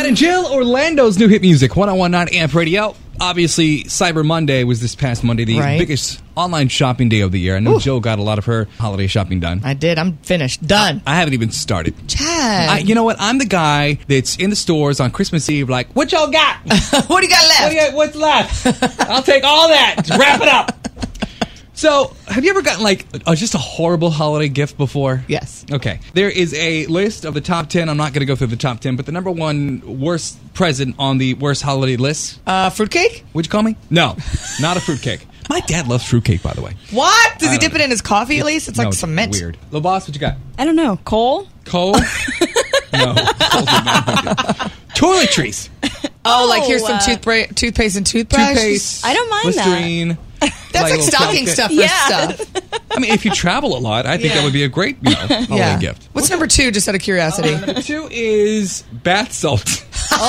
Chad and Jill, Orlando's new hit music, 101.9 AMP Radio. Obviously, Cyber Monday was this past Monday, the biggest online shopping day of the year. I know Jill got a lot of her holiday shopping done. I did. I'm finished. Done. I haven't even started. Chad. You know what? I'm the guy that's in the stores on Christmas Eve like, what y'all got? What do you got left? What's left? I'll take all that. Just wrap it up. So, have you ever gotten, just a horrible holiday gift before? Yes. Okay. There is a list of the top 10. I'm not going to go through the top 10, but the number one worst present on the worst holiday list. Fruitcake? Would you call me? No, not a fruitcake. My dad loves fruitcake, by the way. What? Does he dip it in his coffee at least? It's like cement. Weird. Lil Boss, what you got? I don't know. Coal? Coal? No. Coal's not. Toiletries. Like here's some toothpaste and toothbrush? Toothpaste. I don't mind Listerine. That's like stocking stuff for stuff. I mean, if you travel a lot, I think that would be a great holiday gift. What's number 2, just out of curiosity? Number 2 is bath salts.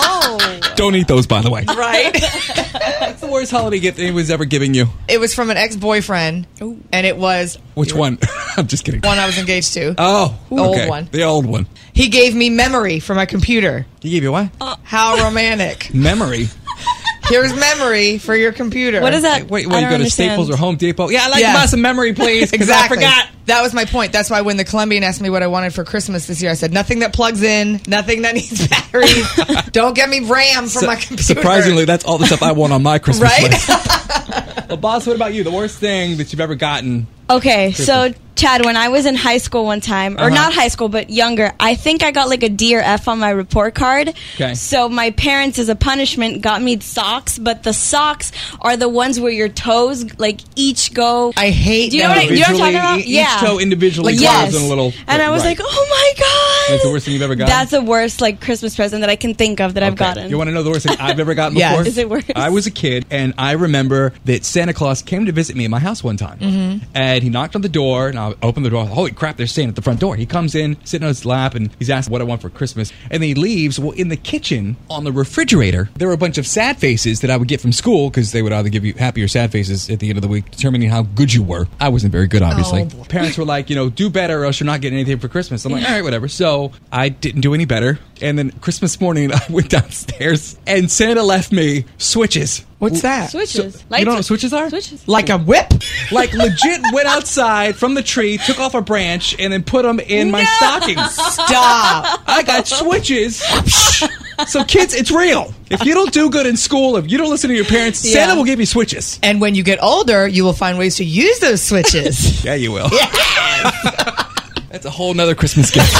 Oh. Don't eat those, by the way. Right? What's the worst holiday gift anyone's ever giving you? It was from an ex-boyfriend, and it was... Which one? I'm just kidding. One I was engaged to. Oh. The old one. The old one. He gave me memory for my computer. He gave you what? How romantic. Memory? Here's memory for your computer. What is that? Wait, you go to Staples or Home Depot? Yeah, I'd like to buy some memory, please. Exactly. I forgot. That was my point. That's why when the Colombian asked me what I wanted for Christmas this year, I said, nothing that plugs in, nothing that needs batteries. Don't get me RAM for my computer. Surprisingly, that's all the stuff I want on my Christmas list. Right? Well, Boss, what about you? The worst thing that you've ever gotten? Okay, so Chad, when I was in high school one time, or not high school, but younger, I think I got like a D or F on my report card. Okay. So my parents, as a punishment, got me socks, but the socks are the ones where your toes, each go. I hate Do you know what I'm talking about? Each toe individually yes. goes in a little... And I was like, oh my God. That's the worst thing you've ever gotten? That's the worst Christmas present that I can think of that I've gotten. You want to know the worst thing I've ever gotten before? Is it worse? I was a kid, and I remember that Santa Claus came to visit me at my house one time. And he knocked on the door, and I opened the door. Holy crap, they're staying at the front door. He comes in, sitting on his lap, and he's asking what I want for Christmas. And then he leaves. Well, in the kitchen, on the refrigerator, there were a bunch of sad faces that I would get from school, because they would either give you happy or sad faces at the end of the week, determining how good you were. I wasn't very good, obviously. Parents were like, do better or else you're not getting anything for Christmas. I'm like, all right, whatever. So I didn't do any better. And then Christmas morning, I went downstairs, and Santa left me switches. What's that? Switches. You know what switches are? Switches. Like a whip? Legit went outside from the tree, took off a branch, and then put them in my stockings. Stop. I got switches. So kids, it's real. If you don't do good in school, if you don't listen to your parents, Santa will give you switches. And when you get older, you will find ways to use those switches. Yeah, you will. Yes. That's a whole nother Christmas gift.